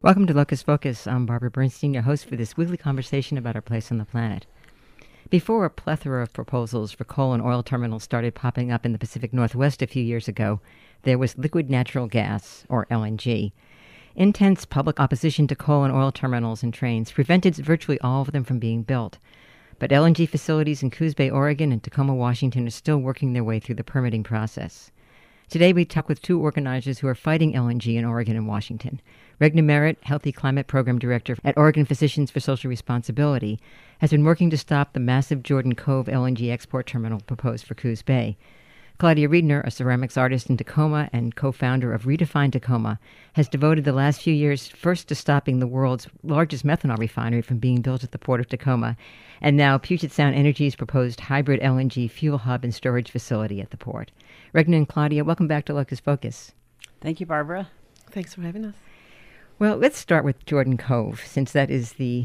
Welcome to Locus Focus. I'm Barbara Bernstein, your host for this weekly conversation about our place on the planet. Before a plethora of proposals for coal and oil terminals started popping up in the Pacific Northwest a few years ago, there was liquid natural gas, or LNG. Intense public opposition to coal and oil terminals and trains prevented virtually all of them from being built. But LNG facilities in Coos Bay, Oregon and Tacoma, Washington are still working their way through the permitting process. Today we talk with two organizers who are fighting LNG in Oregon and Washington. Regna Merritt, Healthy Climate Program Director at Oregon Physicians for Social Responsibility, has been working to stop the massive Jordan Cove LNG export terminal proposed for Coos Bay. Claudia Riedner, a ceramics artist in Tacoma and co-founder of Redefine Tacoma, has devoted the last few years first to stopping the world's largest methanol refinery from being built at the port of Tacoma, and now Puget Sound Energy's proposed hybrid LNG fuel hub and storage facility at the port. Regna and Claudia, welcome back to Locus Focus. Thank you, Barbara. Thanks for having us. Well, let's start with Jordan Cove, since that is the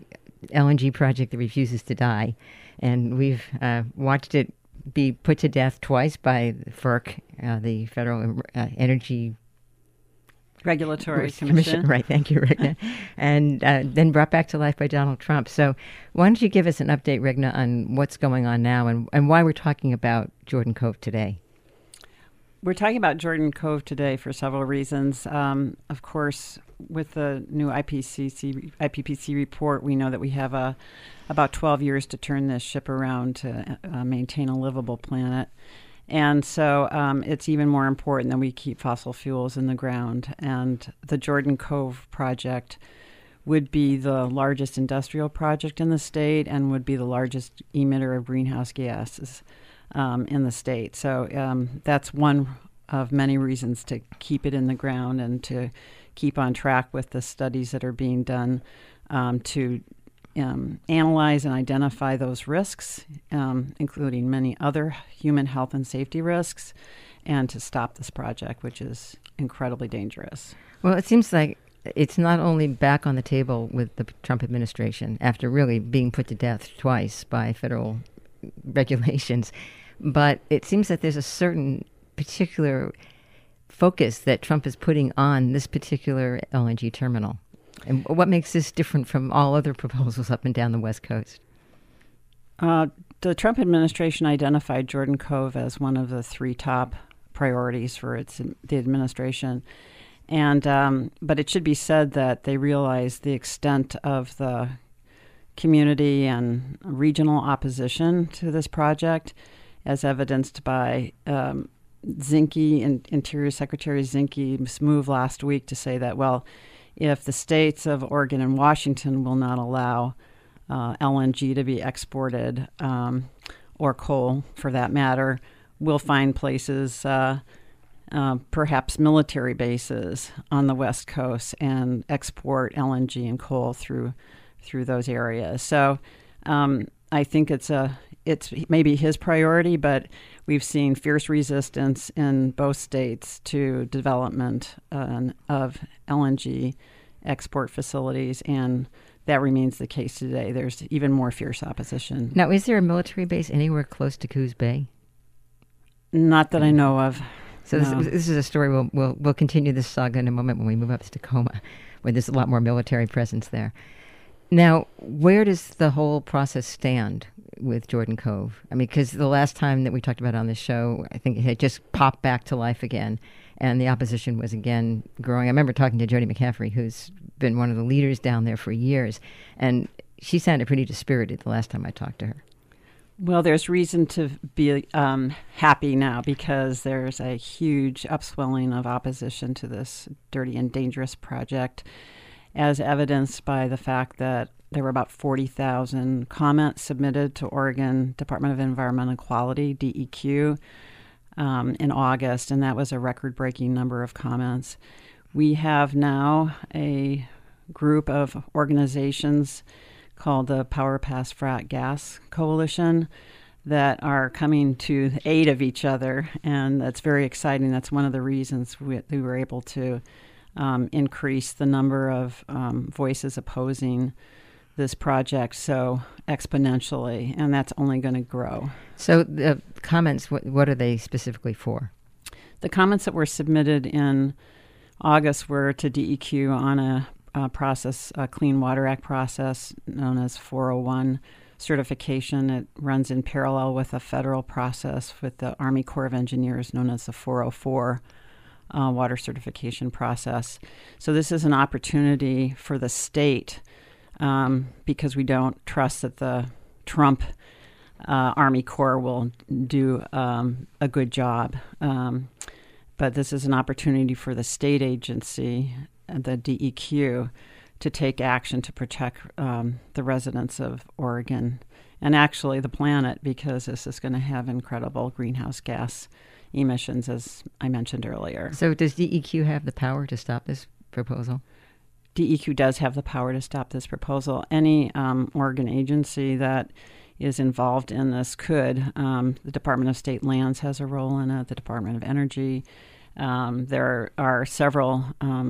LNG project that refuses to die. And we've watched it be put to death twice by FERC, the Federal Energy Regulatory Commission. Right, thank you, Regna. And then brought back to life by Donald Trump. So why don't you give us an update, Regna, on what's going on now and why we're talking about Jordan Cove today? We're talking about Jordan Cove today for several reasons. Of course, with the new IPCC report, we know that we have about 12 years to turn this ship around to maintain a livable planet. And so it's even more important that we keep fossil fuels in the ground. And the Jordan Cove project would be the largest industrial project in the state and would be the largest emitter of greenhouse gases in the state. So that's one of many reasons to keep it in the ground and to keep on track with the studies that are being done to analyze and identify those risks, including many other human health and safety risks, and to stop this project, which is incredibly dangerous. Well, it seems like it's not only back on the table with the Trump administration after really being put to death twice by federal regulations, but it seems that there's a certain particular focus that Trump is putting on this particular LNG terminal. And what makes this different from all other proposals up and down the West Coast? The Trump administration identified Jordan Cove as one of the three top priorities for the administration. And but it should be said that they realize the extent of the community and regional opposition to this project, as evidenced by Zinke and Interior Secretary Zinke's move last week to say that, well, if the states of Oregon and Washington will not allow LNG to be exported, or coal for that matter, we'll find places, perhaps military bases on the West Coast, and export LNG and coal through those areas. So I think it's maybe his priority, but we've seen fierce resistance in both states to development of LNG export facilities, and that remains the case today. There's even more fierce opposition. Now, is there a military base anywhere close to Coos Bay? Not that I know of. So no. This is a story we'll continue this saga in a moment when we move up to Tacoma, where there's a lot more military presence there. Now, where does the whole process stand with Jordan Cove? I mean, because the last time that we talked about it on the show, I think it had just popped back to life again, and the opposition was again growing. I remember talking to Jody McCaffrey, who's been one of the leaders down there for years, and she sounded pretty dispirited the last time I talked to her. Well, there's reason to be happy now because there's a huge upswelling of opposition to this dirty and dangerous project, as evidenced by the fact that there were about 40,000 comments submitted to Oregon Department of Environmental Quality, DEQ, in August, and that was a record-breaking number of comments. We have now a group of organizations called the Power Past Frack Gas Coalition that are coming to the aid of each other, and that's very exciting. That's one of the reasons we were able to increase the number of voices opposing this project so exponentially, and that's only going to grow. So the comments, what are they specifically for? The comments that were submitted in August were to DEQ on a process, a Clean Water Act process known as 401 certification. It runs in parallel with a federal process with the Army Corps of Engineers known as the 404 water certification process. So this is an opportunity for the state because we don't trust that the Trump Army Corps will do a good job. But this is an opportunity for the state agency, the DEQ, to take action to protect the residents of Oregon and actually the planet, because this is going to have incredible greenhouse gas emissions, as I mentioned earlier. So does DEQ have the power to stop this proposal? DEQ does have the power to stop this proposal. Any Oregon agency that is involved in this could. The Department of State Lands has a role in it, the Department of Energy. There are several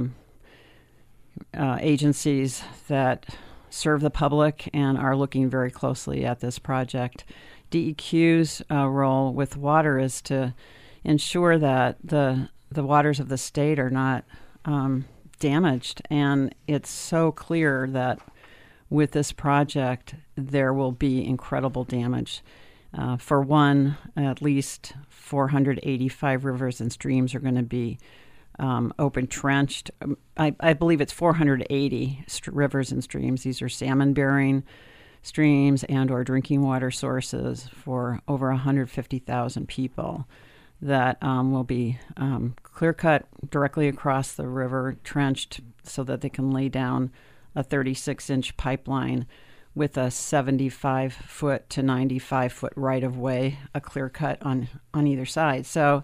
agencies that serve the public and are looking very closely at this project. DEQ's role with water is to ensure that the waters of the state are not damaged. And it's so clear that with this project, there will be incredible damage. For one, at least 485 rivers and streams are going to be open trenched. I believe it's 480 rivers and streams. These are salmon-bearing streams and or drinking water sources for over 150,000 people that will be clear-cut directly across the river, trenched so that they can lay down a 36-inch pipeline with a 75-foot to 95-foot right-of-way, a clear cut on either side. So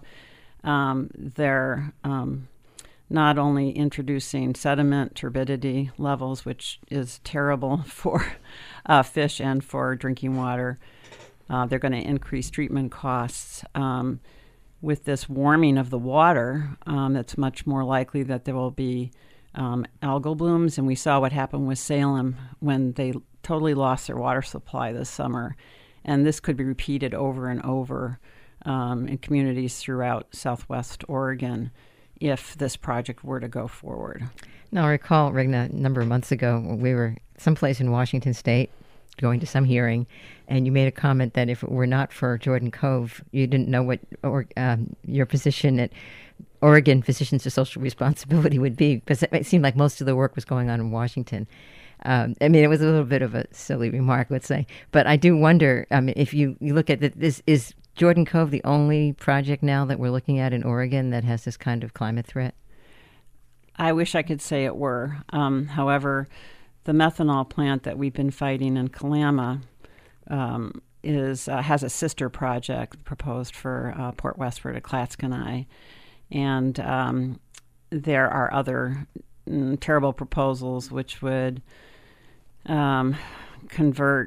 they're not only introducing sediment turbidity levels, which is terrible for fish and for drinking water. They're going to increase treatment costs. With this warming of the water, it's much more likely that there will be algal blooms, and we saw what happened with Salem when they totally lost their water supply this summer. And this could be repeated over and over in communities throughout Southwest Oregon if this project were to go forward. Now, I recall, Regna, a number of months ago, we were someplace in Washington State going to some hearing, and you made a comment that if it were not for Jordan Cove, you didn't know what your position at Oregon Physicians for Social Responsibility would be, because it seemed like most of the work was going on in Washington. I mean, it was a little bit of a silly remark, let's say. But I do wonder, if you look at this, is Jordan Cove the only project now that we're looking at in Oregon that has this kind of climate threat? I wish I could say it were. However, the methanol plant that we've been fighting in Kalama has a sister project proposed for Port Westford at Clatskanie. And there are other terrible proposals which would convert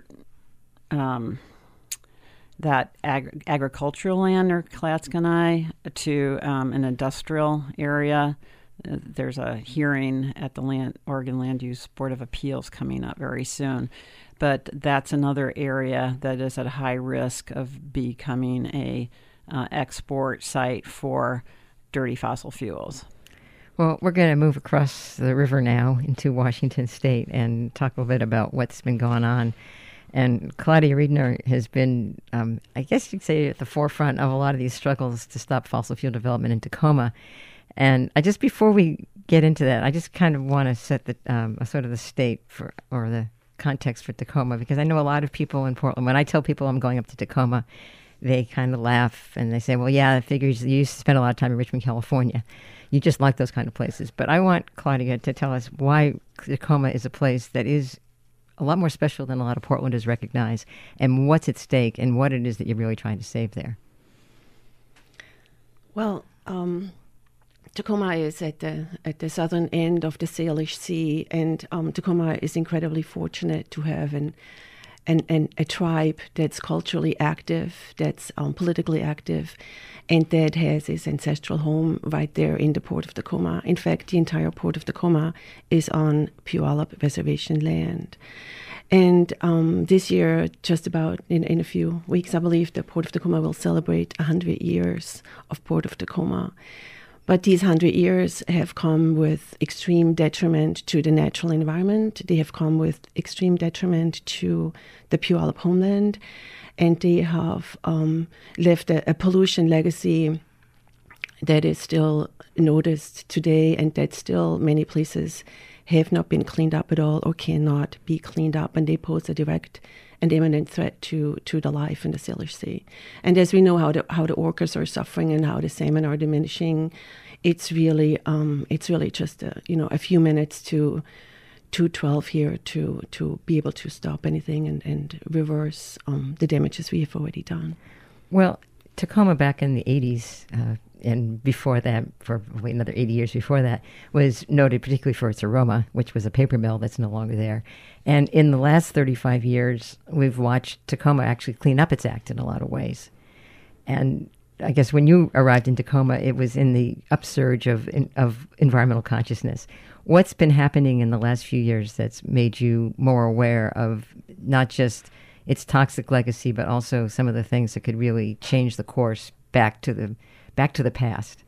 that agricultural land near Clatskanie to an industrial area. There's a hearing at the Oregon Land Use Board of Appeals coming up very soon. But that's another area that is at high risk of becoming a export site for dirty fossil fuels. Well, we're going to move across the river now into Washington State and talk a little bit about what's been going on. And Claudia Riedner has been, I guess you'd say, at the forefront of a lot of these struggles to stop fossil fuel development in Tacoma. And before we get into that, I just kind of want to set the sort of the state or the context for Tacoma, because I know a lot of people in Portland, when I tell people I'm going up to Tacoma, they kind of laugh and they say, well, yeah, I figures you used to spend a lot of time in Richmond, California. You just like those kind of places. But I want Claudia to tell us why Tacoma is a place that is a lot more special than a lot of Portlanders recognize, and what's at stake and what it is that you're really trying to save there. Well, Tacoma is at the southern end of the Salish Sea, and Tacoma is incredibly fortunate to have a tribe that's culturally active, that's politically active, and that has its ancestral home right there in the Port of Tacoma. In fact, the entire Port of Tacoma is on Puyallup Reservation land. And this year, just about in a few weeks, I believe the Port of Tacoma will celebrate 100 years of Port of Tacoma. But these 100 years have come with extreme detriment to the natural environment. They have come with extreme detriment to the Puyallup homeland. And they have left a pollution legacy that is still noticed today, and that still many places have not been cleaned up at all or cannot be cleaned up. And they pose a direct and imminent threat to the life in the Salish Sea. And as we know how the orcas are suffering and how the salmon are diminishing, it's really just a few minutes to 212 here to be able to stop anything and reverse the damages we have already done. Well, Tacoma back in the 80s and before that, for another 80 years before that, was noted particularly for its aroma, which was a paper mill that's no longer there. And in the last 35 years, we've watched Tacoma actually clean up its act in a lot of ways. And I guess when you arrived in Tacoma, it was in the upsurge of environmental consciousness. What's been happening in the last few years that's made you more aware of not just its toxic legacy, but also some of the things that could really change the course back to the past?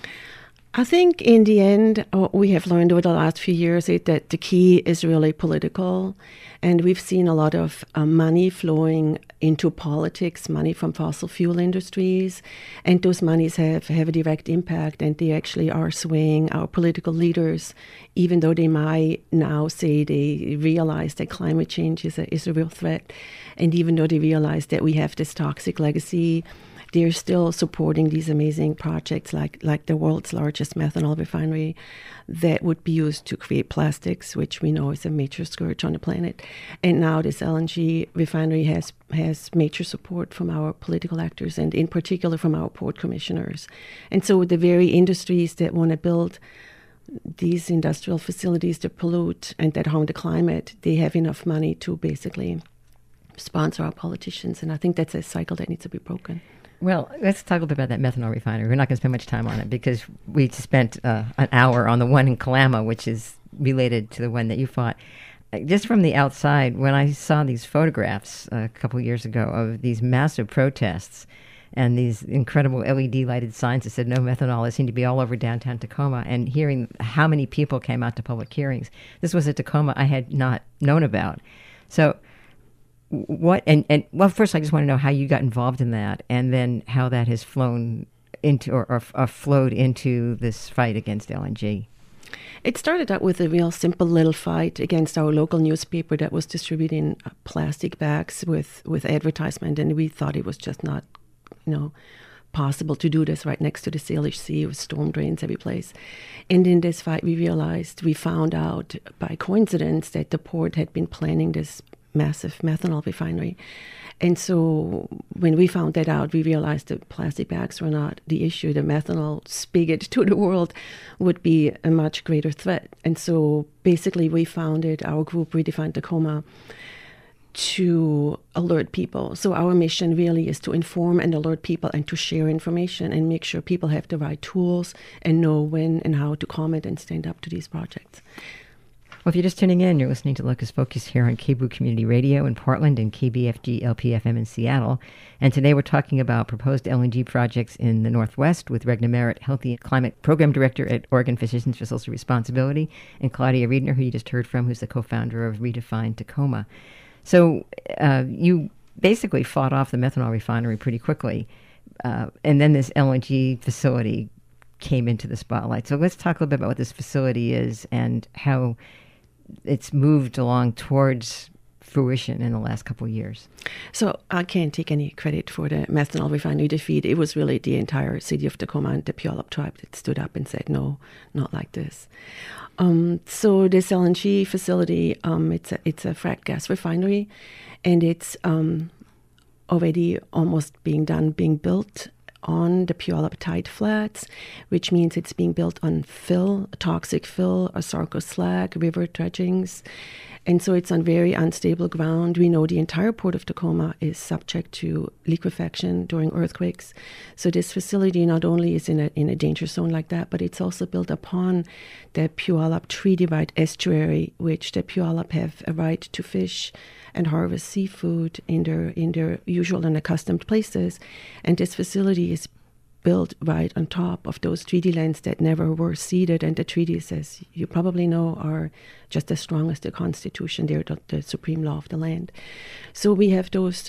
I think in the end, we have learned over the last few years that the key is really political. And we've seen a lot of money flowing into politics, money from fossil fuel industries. And those monies have a direct impact, and they actually are swaying our political leaders, even though they might now say they realize that climate change is a real threat. And even though they realize that we have this toxic legacy, they're still supporting these amazing projects like the world's largest methanol refinery that would be used to create plastics, which we know is a major scourge on the planet. And now this LNG refinery has major support from our political actors, and in particular from our port commissioners. And so the very industries that want to build these industrial facilities that pollute and that harm the climate, they have enough money to basically sponsor our politicians. And I think that's a cycle that needs to be broken. Well, let's talk a little bit about that methanol refinery. We're not going to spend much time on it because we spent an hour on the one in Kalama, which is related to the one that you fought. Just from the outside, when I saw these photographs a couple of years ago of these massive protests and these incredible LED-lighted signs that said no methanol, it seemed to be all over downtown Tacoma, and hearing how many people came out to public hearings. This was a Tacoma I had not known about. So what, well, first I just want to know how you got involved in that, and then how that has flown into or flowed into this fight against LNG. It started out with a real simple little fight against our local newspaper that was distributing plastic bags with advertisement, and we thought it was just not, possible to do this right next to the Salish Sea with storm drains every place. And in this fight, we found out by coincidence that the port had been planning this massive methanol refinery. And so when we found that out, we realized that plastic bags were not the issue. The methanol spigot to the world would be a much greater threat. And so basically we founded our group, Redefine Tacoma, to alert people. So our mission really is to inform and alert people and to share information and make sure people have the right tools and know when and how to comment and stand up to these projects. Well, if you're just tuning in, you're listening to Locus Focus here on KBOO Community Radio in Portland and KBFG LPFM in Seattle. And today we're talking about proposed LNG projects in the Northwest with Regna Merritt, Healthy Climate Program Director at Oregon Physicians for Social Responsibility, and Claudia Riedner, who you just heard from, who's the co-founder of Redefine Tacoma. So you basically fought off the methanol refinery pretty quickly, and then this LNG facility came into the spotlight. So let's talk a little bit about what this facility is and how it's moved along towards fruition in the last couple of years. So I can't take any credit for the methanol refinery defeat. It was really the entire city of Tacoma and the Puyallup tribe that stood up and said, no, not like this. So this LNG facility, it's a fracked gas refinery, and it's already almost being built on the Puyallup Tide Flats, which means it's being built on fill, toxic fill, Sarco slag, river dredgings. And so it's on very unstable ground. We know the entire port of Tacoma is subject to liquefaction during earthquakes. So this facility not only is in a danger zone like that, but it's also built upon the Puyallup Treaty Right estuary, which the Puyallup have a right to fish and harvest seafood in their usual and accustomed places. And this facility is built right on top of those treaty lands that never were ceded. And the treaties, as you probably know, are just as strong as the Constitution. They're the supreme law of the land. So we have those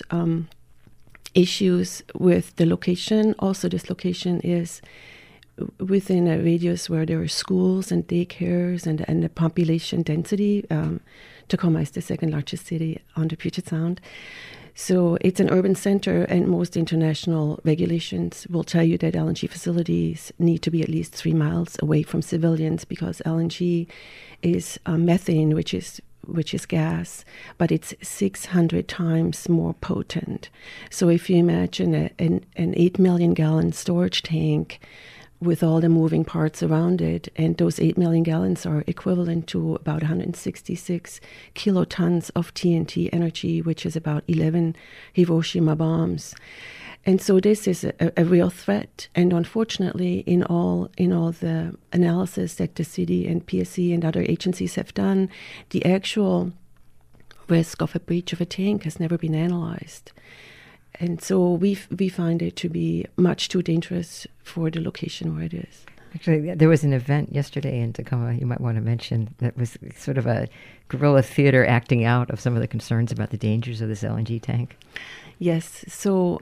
issues with the location. Also, this location is within a radius where there are schools and daycares and the population density. Tacoma is the second largest city on the Puget Sound. So it's an urban center, and most international regulations will tell you that LNG facilities need to be at least 3 miles away from civilians, because LNG is methane, which is gas, but it's 600 times more potent. So if you imagine an 8 million gallon storage tank with all the moving parts around it, and those 8 million gallons are equivalent to about 166 kilotons of TNT energy, which is about 11 Hiroshima bombs. And so this is a real threat. And unfortunately, in all the analysis that the city and PSC and other agencies have done, the actual risk of a breach of a tank has never been analyzed. And so we find it to be much too dangerous for the location where it is. Actually, there was an event yesterday in Tacoma you might want to mention that was sort of a guerrilla theater acting out of some of the concerns about the dangers of this LNG tank. Yes. So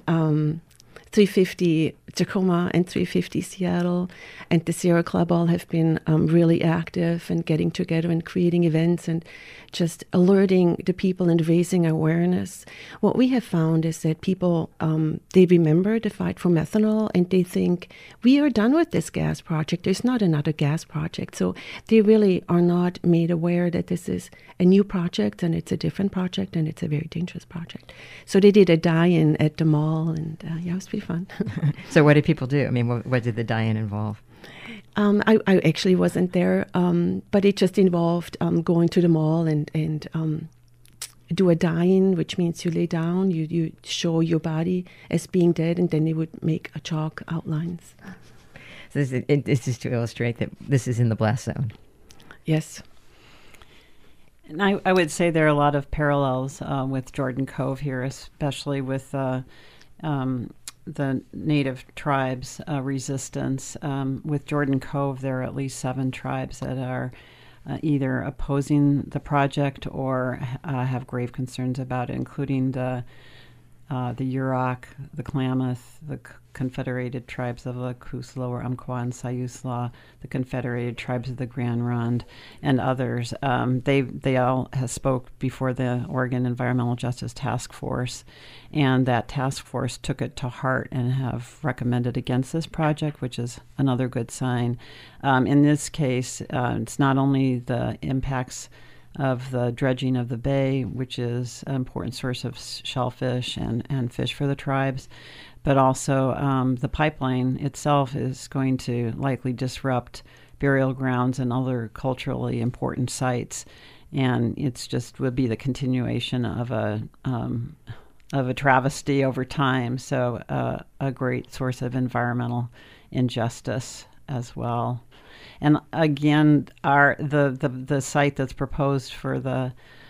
350 Tacoma and 350 Seattle and the Sierra Club all have been really active and getting together and creating events and just alerting the people and raising awareness. What we have found is that people, they remember the fight for methanol, and they think, we are done with this gas project. There's not another gas project. So they really are not made aware that this is a new project, and it's a different project, and it's a very dangerous project. So they did a die-in at the mall, and it was pretty fun. So what did people do? I mean, what did the die-in involve? I actually wasn't there, but it just involved going to the mall and do a die-in, which means you lay down, you show your body as being dead, and then they would make a chalk outlines. So this is to illustrate that this is in the blast zone. Yes. And I would say there are a lot of parallels with Jordan Cove here, especially with the native tribes' resistance. With Jordan Cove, there are at least 7 tribes that are either opposing the project or have grave concerns about it, including the Yurok, the Klamath, the Confederated Tribes of the Coos Lower Umpqua and Siuslaw, the Confederated Tribes of the Grand Ronde, and others. They all have spoke before the Oregon Environmental Justice Task Force, and that task force took it to heart and have recommended against this project, which is another good sign. In this case, it's not only the impacts of the dredging of the bay, which is an important source of shellfish and fish for the tribes, but also the pipeline itself is going to likely disrupt burial grounds and other culturally important sites, and it's just would be the continuation of a travesty over time. So a great source of environmental injustice as well. And again, the site that's proposed for the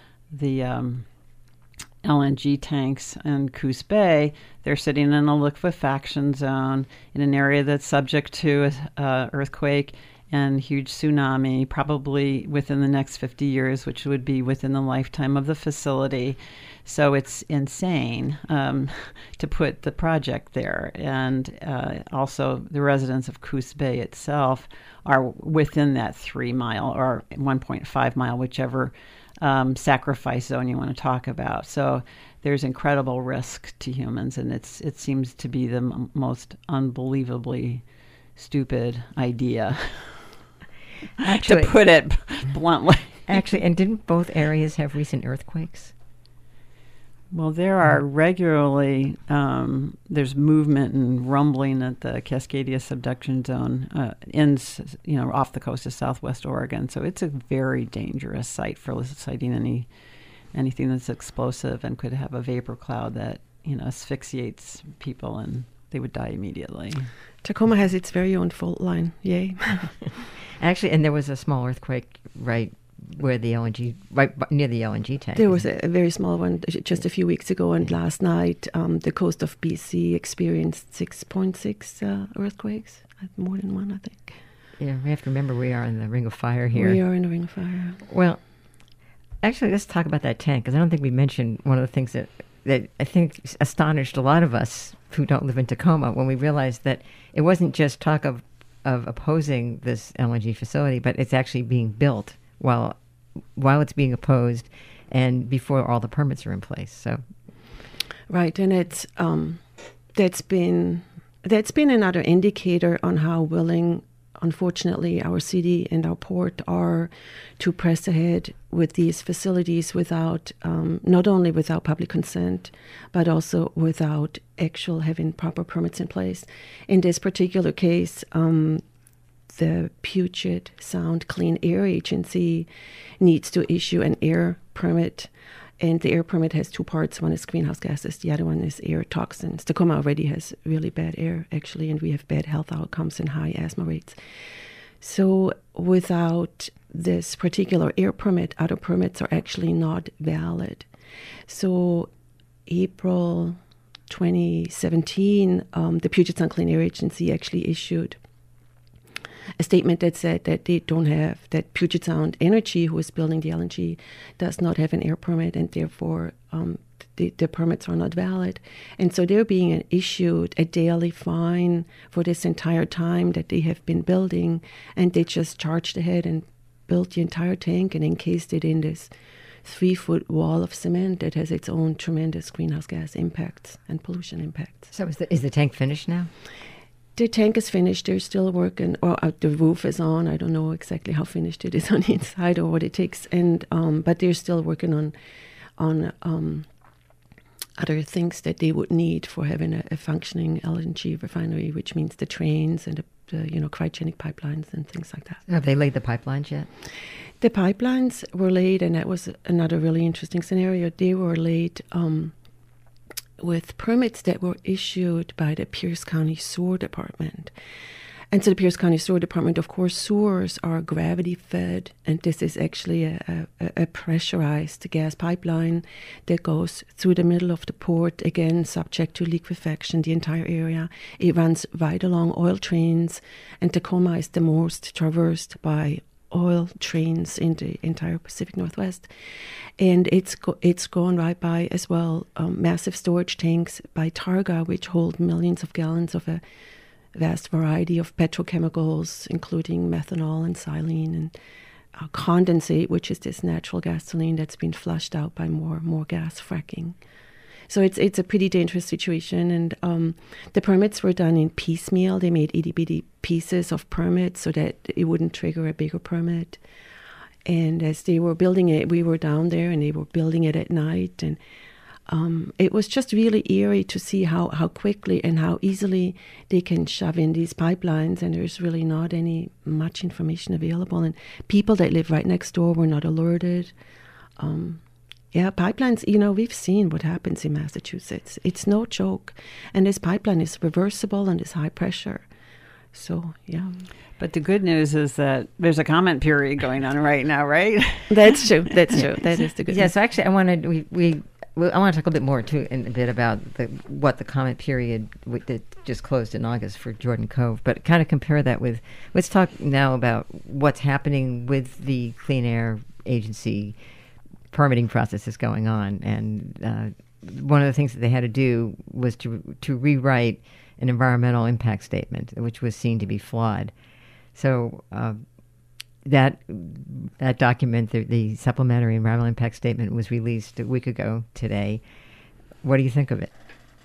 LNG tanks in Coos Bay, they're sitting in a liquefaction zone in an area that's subject to earthquake and huge tsunami, probably within the next 50 years, which would be within the lifetime of the facility. So it's insane to put the project there. And also the residents of Coos Bay itself are within that 3 mile or 1.5 mile, whichever sacrifice zone you want to talk about. So there's incredible risk to humans, and it seems to be the most unbelievably stupid idea, actually, to put it bluntly. Actually, and didn't both areas have recent earthquakes? Well, there are regularly, there's movement and rumbling at the Cascadia subduction zone off the coast of southwest Oregon. So it's a very dangerous site for siting anything that's explosive and could have a vapor cloud that, asphyxiates people and they would die immediately. Tacoma has its very own fault line. Yay. Actually, and there was a small earthquake right where the LNG, near the LNG tank. There was a very small one just a few weeks ago, and last night the coast of BC experienced 6.6 earthquakes, more than one, I think. Yeah, we have to remember we are in the ring of fire here. We are in the ring of fire. Well, actually, let's talk about that tank, because I don't think we mentioned one of the things that I think astonished a lot of us who don't live in Tacoma when we realized that it wasn't just talk of opposing this LNG facility, but it's actually being built while it's being opposed and before all the permits are in place. So, right, and it's that's been another indicator on how willing, unfortunately, our city and our port are to press ahead with these facilities without, not only without public consent, but also without actual having proper permits in place. In this particular case, the Puget Sound Clean Air Agency needs to issue an air permit. And the air permit has two parts. One is greenhouse gases. The other one is air toxins. Tacoma already has really bad air, actually, and we have bad health outcomes and high asthma rates. So without this particular air permit, other permits are actually not valid. So April 2017, the Puget Sound Clean Air Agency actually issued a statement that said that they don't have, that Puget Sound Energy, who is building the LNG, does not have an air permit, and therefore the permits are not valid. And so they're being issued a daily fine for this entire time that they have been building, and they just charged ahead and built the entire tank and encased it in this 3-foot wall of cement that has its own tremendous greenhouse gas impacts and pollution impacts. So is the tank finished now? The tank is finished. They're still working, or the roof is on. I don't know exactly how finished it is on the inside or what it takes, and but they're still working on other things that they would need for having a functioning LNG refinery, which means the trains and the cryogenic pipelines and things like that. Have they laid the pipelines yet? The pipelines were laid, and that was another really interesting scenario. They were laid with permits that were issued by the Pierce County Sewer Department. And so the Pierce County Sewer Department, of course, sewers are gravity-fed, and this is actually a pressurized gas pipeline that goes through the middle of the port, again, subject to liquefaction, the entire area. It runs right along oil trains, and Tacoma is the most traversed by oil trains in the entire Pacific Northwest. And it's gone right by as well massive storage tanks by Targa, which hold millions of gallons of a vast variety of petrochemicals, including methanol and xylene and condensate, which is this natural gasoline that's been flushed out by more gas fracking. So it's a pretty dangerous situation, and the permits were done in piecemeal. They made itty-bitty pieces of permits so that it wouldn't trigger a bigger permit. And as they were building it, we were down there, and they were building it at night. And it was just really eerie to see how quickly and how easily they can shove in these pipelines, and there's really not much information available. And people that live right next door were not alerted. Yeah, pipelines, we've seen what happens in Massachusetts. It's no joke. And this pipeline is reversible and is high pressure. So, yeah. But the good news is that there's a comment period going on right now, right? That's true. That's true. That is the good news. Yeah, so actually I want to talk a little bit more, too, in a bit about what the comment period that just closed in August for Jordan Cove, but kind of compare that with, let's talk now about what's happening with the Clean Air Agency permitting process is going on. And one of the things that they had to do was to rewrite an environmental impact statement, which was seen to be flawed. So that document, the supplementary environmental impact statement, was released a week ago today. What do you think of it?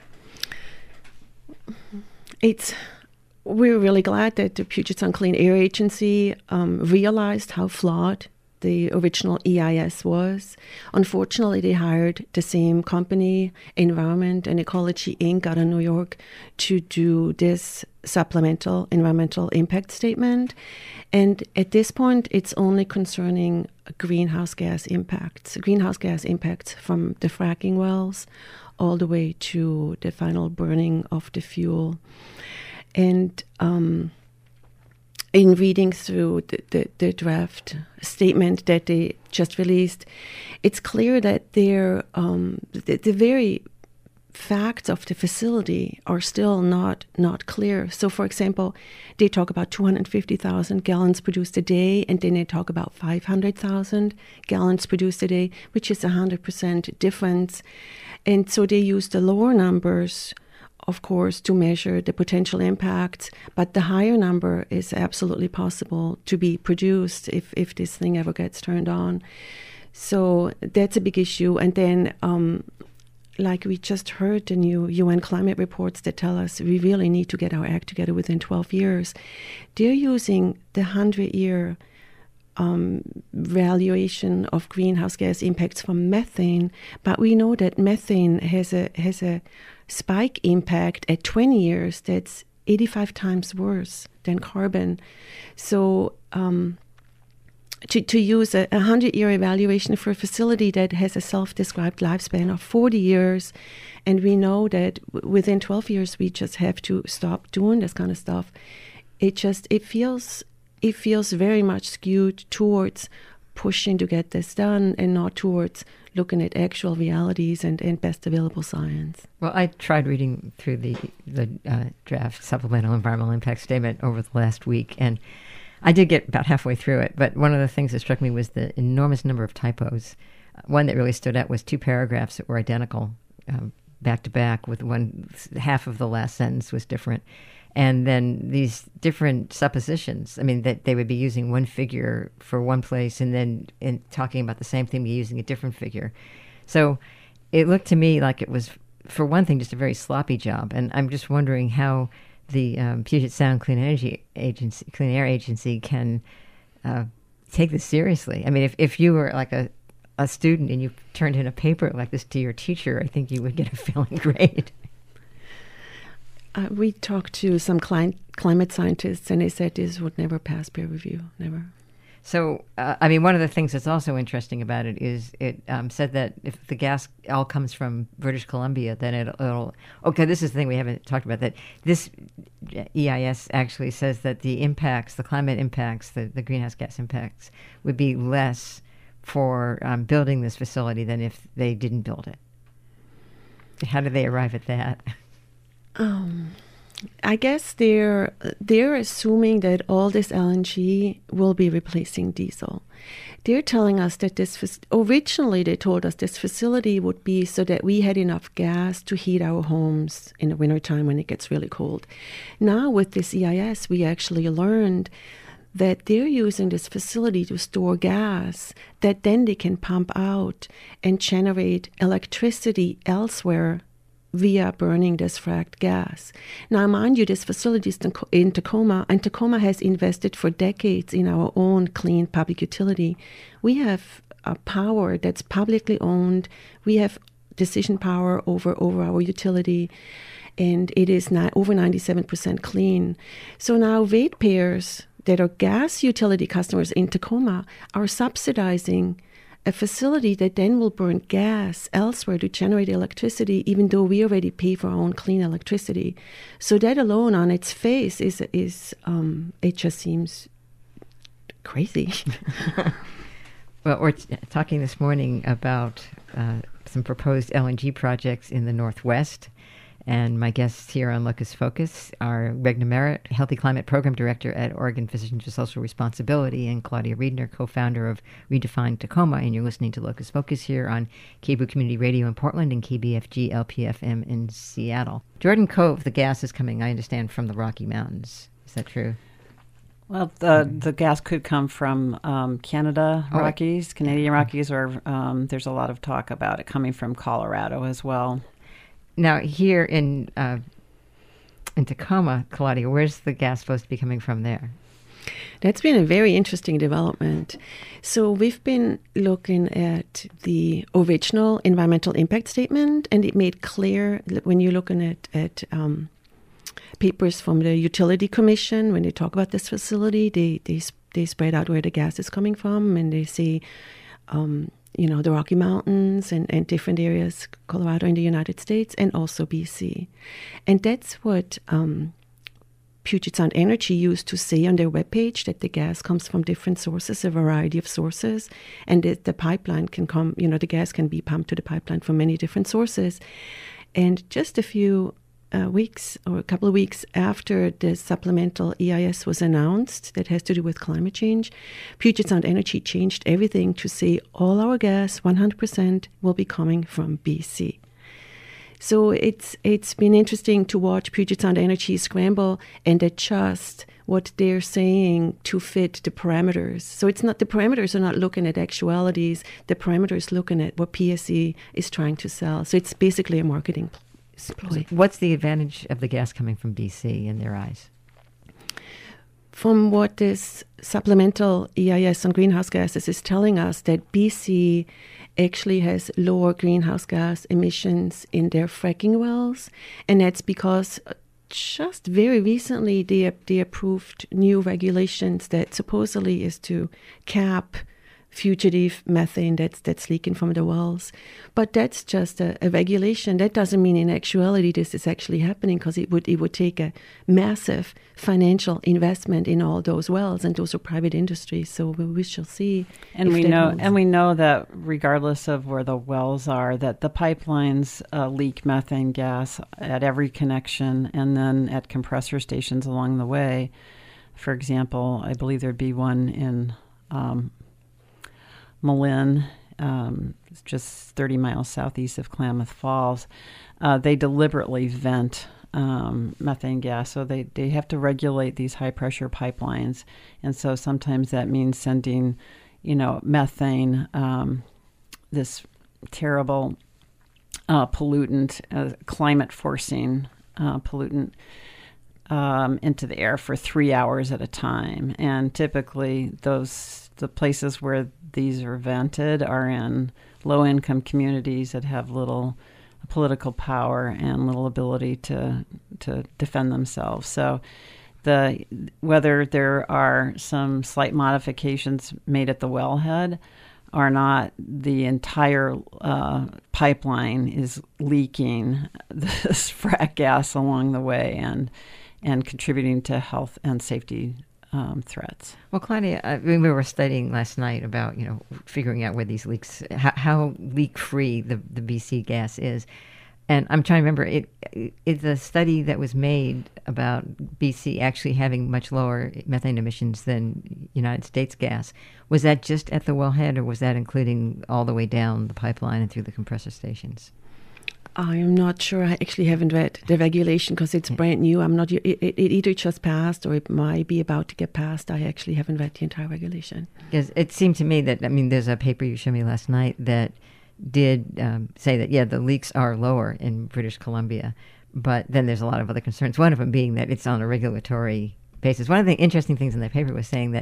We're really glad that the Puget Sound Clean Air Agency realized how flawed the original EIS was. Unfortunately, they hired the same company, Environment and Ecology Inc. out of New York, to do this supplemental environmental impact statement. And at this point, it's only concerning greenhouse gas impacts from the fracking wells all the way to the final burning of the fuel. And in reading through the draft statement that they just released, it's clear that the very facts of the facility are still not clear. So, for example, they talk about 250,000 gallons produced a day, and then they talk about 500,000 gallons produced a day, which is 100% difference. And so they use the lower numbers, of course, to measure the potential impacts, but the higher number is absolutely possible to be produced if this thing ever gets turned on. So that's a big issue. And then, like we just heard, the new UN climate reports that tell us we really need to get our act together within 12 years. They're using the 100-year valuation of greenhouse gas impacts from methane, but we know that methane has a spike impact at 20 years that's 85 times worse than carbon. So to use a 100-year evaluation for a facility that has a self-described lifespan of 40 years, and we know that within 12 years we just have to stop doing this kind of stuff, it feels very much skewed towards pushing to get this done and not towards looking at actual realities and best available science. Well, I tried reading through the draft supplemental environmental impact statement over the last week, and I did get about halfway through it, but one of the things that struck me was the enormous number of typos. One that really stood out was 2 paragraphs that were identical, back to back, with half of the last sentence was different. And then these different suppositions, I mean, that they would be using one figure for one place and then in talking about the same thing, be using a different figure. So it looked to me like it was, for one thing, just a very sloppy job. And I'm just wondering how the Puget Sound Clean Air Agency can take this seriously. I mean, if you were like a student and you turned in a paper like this to your teacher, I think you would get a failing grade. We talked to some climate scientists, and they said this would never pass peer review, never. So, I mean, one of the things that's also interesting about it is it said that if the gas all comes from British Columbia, then it'll... Okay, this is the thing we haven't talked about, that this EIS actually says that the impacts, the climate impacts, the greenhouse gas impacts, would be less for building this facility than if they didn't build it. How did they arrive at that? I guess they're assuming that all this LNG will be replacing diesel. They're telling us that originally they told us this facility would be so that we had enough gas to heat our homes in the wintertime when it gets really cold. Now with this EIS, we actually learned that they're using this facility to store gas that then they can pump out and generate electricity elsewhere via burning this fracked gas. Now, mind you, this facility is in Tacoma, and Tacoma has invested for decades in our own clean public utility. We have a power that's publicly owned. We have decision power over our utility, and it is over 97% clean. So now ratepayers that are gas utility customers in Tacoma are subsidizing a facility that then will burn gas elsewhere to generate electricity, even though we already pay for our own clean electricity. So that alone on its face is it just seems crazy. Well, we're talking this morning about some proposed LNG projects in the Northwest. And my guests here on Locus Focus are Regna Merritt, Healthy Climate Program Director at Oregon Physicians for Social Responsibility, and Claudia Riedner, co-founder of Redefine Tacoma. And you're listening to Locus Focus here on KBOO Community Radio in Portland and KBFG LPFM in Seattle. Jordan Cove, the gas is coming, I understand, from the Rocky Mountains. Is that true? Well, the gas could come from Canada Rockies, Canadian Rockies, or there's a lot of talk about it coming from Colorado as well. Now, here in Tacoma, Claudia, where's the gas supposed to be coming from there? That's been a very interesting development. So we've been looking at the original environmental impact statement, and it made clear that when you're looking at papers from the Utility Commission, when they talk about this facility, they spread out where the gas is coming from, and they say, the Rocky Mountains and different areas, Colorado in the United States, and also BC. And that's what Puget Sound Energy used to say on their webpage that the gas comes from different sources, a variety of sources, and that the pipeline can come, the gas can be pumped to the pipeline from many different sources. And just a few weeks or a couple of weeks after the supplemental EIS was announced that has to do with climate change, Puget Sound Energy changed everything to say all our gas, 100%, will be coming from BC. So it's been interesting to watch Puget Sound Energy scramble and adjust what they're saying to fit the parameters. So it's not, the parameters are not looking at actualities. The parameters looking at what PSE is trying to sell. So it's basically a marketing ploy. What's the advantage of the gas coming from BC in their eyes? From what this supplemental EIS on greenhouse gases is telling us, that BC actually has lower greenhouse gas emissions in their fracking wells, and that's because just very recently they approved new regulations that supposedly is to cap fugitive methane that's leaking from the wells. But that's just a regulation. That doesn't mean in actuality this is actually happening, because it would take a massive financial investment in all those wells, and those are private industries. So we shall see. And we know that regardless of where the wells are, that the pipelines leak methane gas at every connection, and then at compressor stations along the way. For example, I believe there'd be one in Malin, just 30 miles southeast of Klamath Falls. They deliberately vent methane gas, so they have to regulate these high-pressure pipelines. And so sometimes that means sending, methane, this terrible pollutant, climate-forcing pollutant, into the air for 3 hours at a time. And typically the places where these are vented are in low-income communities that have little political power and little ability to defend themselves. So whether there are some slight modifications made at the wellhead or not, the entire pipeline is leaking this frack gas along the way and contributing to health and safety threats. Well, Claudia, we were studying last night about, figuring out where these leaks, how leak-free the BC gas is. And I'm trying to remember, it's a study that was made about BC actually having much lower methane emissions than United States gas. Was that just at the wellhead, or was that including all the way down the pipeline and through the compressor stations? I am not sure. I actually haven't read the regulation because it's brand new. I'm not. It either just passed or it might be about to get passed. I actually haven't read the entire regulation. Because it seemed to me that, there's a paper you showed me last night that did say that, the leaks are lower in British Columbia, but then there's a lot of other concerns. One of them being that it's on a regulatory basis. One of the interesting things in that paper was saying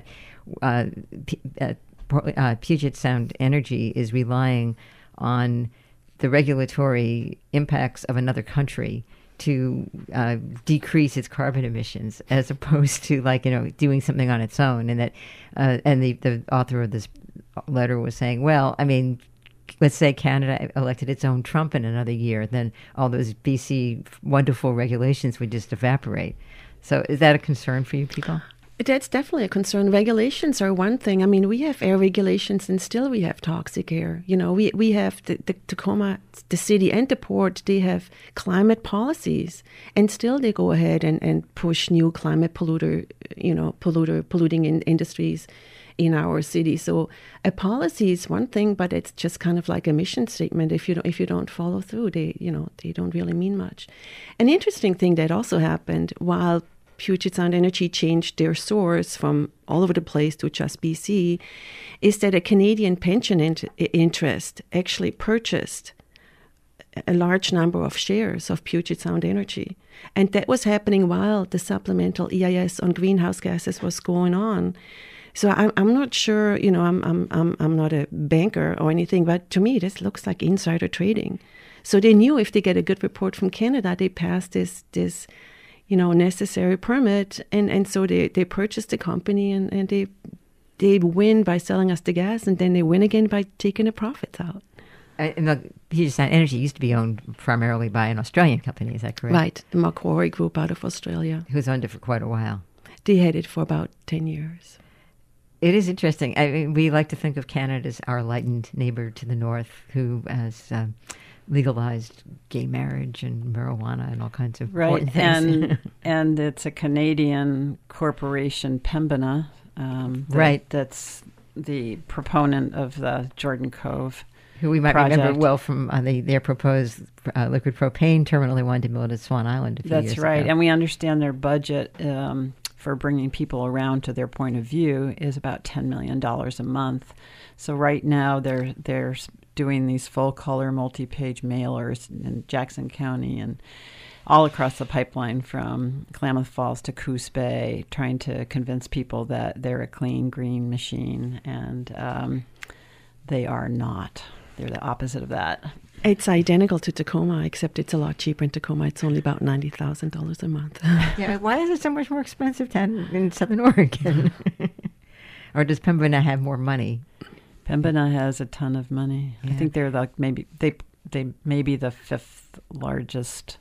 that Puget Sound Energy is relying on the regulatory impacts of another country to decrease its carbon emissions, as opposed to doing something on its own. And that and the author of this letter was saying, well, let's say Canada elected its own Trump in another year, then all those BC wonderful regulations would just evaporate. So is that a concern for you people? That's definitely a concern. Regulations are one thing. We have air regulations and still we have toxic air. We have the Tacoma, the city and the port, they have climate policies and still they go ahead and push new climate polluting industries in our city. So a policy is one thing, but it's just kind of like a mission statement. If you don't follow through, they don't really mean much. An interesting thing that also happened while Puget Sound Energy changed their source from all over the place to just BC, is that a Canadian pension interest actually purchased a large number of shares of Puget Sound Energy. And that was happening while the supplemental EIS on greenhouse gases was going on. So I'm not sure, I'm not a banker or anything, but to me this looks like insider trading. So they knew if they get a good report from Canada, they pass this necessary permit, and so they purchased the company and they win by selling us the gas, and then they win again by taking the profits out. And the Puget Sound Energy used to be owned primarily by an Australian company, is that correct? Right, the Macquarie Group out of Australia. Who's owned it for quite a while. They had it for about 10 years. It is interesting. I mean, we like to think of Canada as our enlightened neighbor to the north who has legalized gay marriage and marijuana and all kinds of important things. And it's a Canadian corporation, Pembina, that's the proponent of the Jordan Cove who we might project. Remember well from their proposed liquid propane terminal they wanted to build at Swan Island a few years ago. That's right. And we understand their budget for bringing people around to their point of view is about $10 million a month. So right now they're doing these full-color multi-page mailers in Jackson County and all across the pipeline from Klamath Falls to Coos Bay, trying to convince people that they're a clean, green machine, and they are not. They're the opposite of that. It's identical to Tacoma, except it's a lot cheaper in Tacoma. It's only about $90,000 a month. Yeah, why is it so much more expensive in Southern Oregon? Or does Pembina have more money? Pembina has a ton of money. Yeah. I think they're like maybe the fifth largest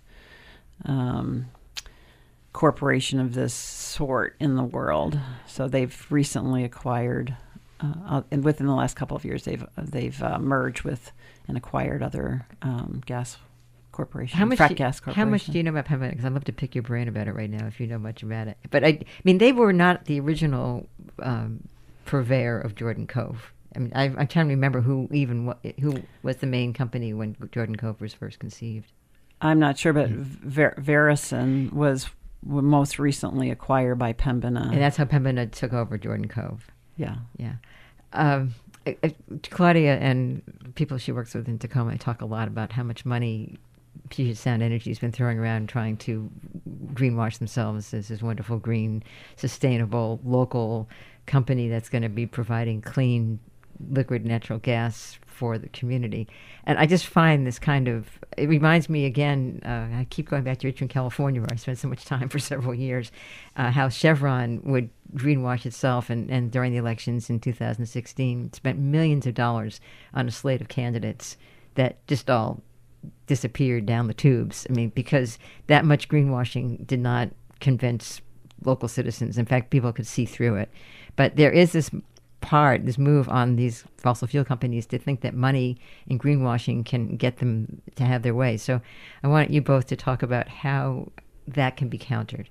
corporation of this sort in the world. So they've recently acquired, and within the last couple of years, they've merged with and acquired other gas corporations, gas corporations. How much do you know about Pembina? Because I'd love to pick your brain about it right now if you know much about it. But I mean, they were not the original purveyor of Jordan Cove. I mean, I'm trying to remember who was the main company when Jordan Cove was first conceived. I'm not sure, but Veresen was most recently acquired by Pembina. And that's how Pembina took over Jordan Cove. Yeah. Yeah. Claudia and people she works with in Tacoma talk a lot about how much money Puget Sound Energy has been throwing around trying to greenwash themselves as this wonderful, green, sustainable, local company that's going to be providing clean, liquid natural gas for the community. And I just find this it reminds me again, I keep going back to Richmond, California, where I spent so much time for several years, how Chevron would greenwash itself and during the elections in 2016 spent millions of dollars on a slate of candidates that just all disappeared down the tubes. I mean, because that much greenwashing did not convince local citizens. In fact, people could see through it. But there is this move on these fossil fuel companies to think that money in greenwashing can get them to have their way. So I want you both to talk about how that can be countered.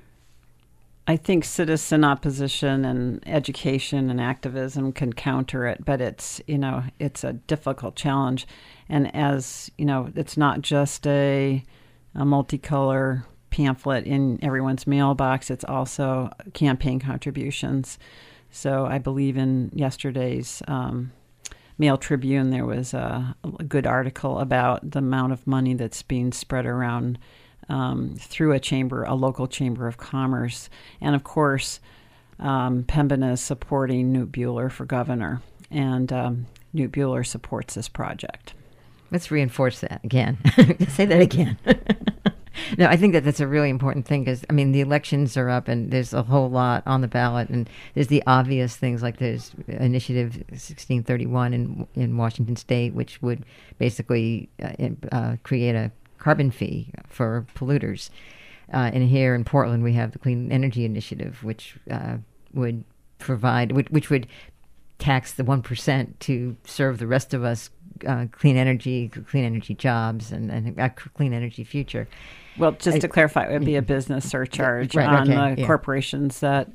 I think citizen opposition and education and activism can counter it, but it's a difficult challenge. And as you know, it's not just a multicolor pamphlet in everyone's mailbox. It's also campaign contributions. So I believe in yesterday's Mail Tribune, there was a good article about the amount of money that's being spread around through a local chamber of commerce. And of course, Pembina is supporting Knute Buehler for governor, and Knute Buehler supports this project. Let's reinforce that again. Say that again. No, I think that's a really important thing because, I mean, the elections are up and there's a whole lot on the ballot, and there's the obvious things like there's Initiative 1631 in Washington State, which would basically create a carbon fee for polluters. And here in Portland, we have the Clean Energy Initiative, which would would tax the 1% to serve the rest of us clean energy jobs, and a clean energy future. Well, just to clarify, it would be a business surcharge on the corporations that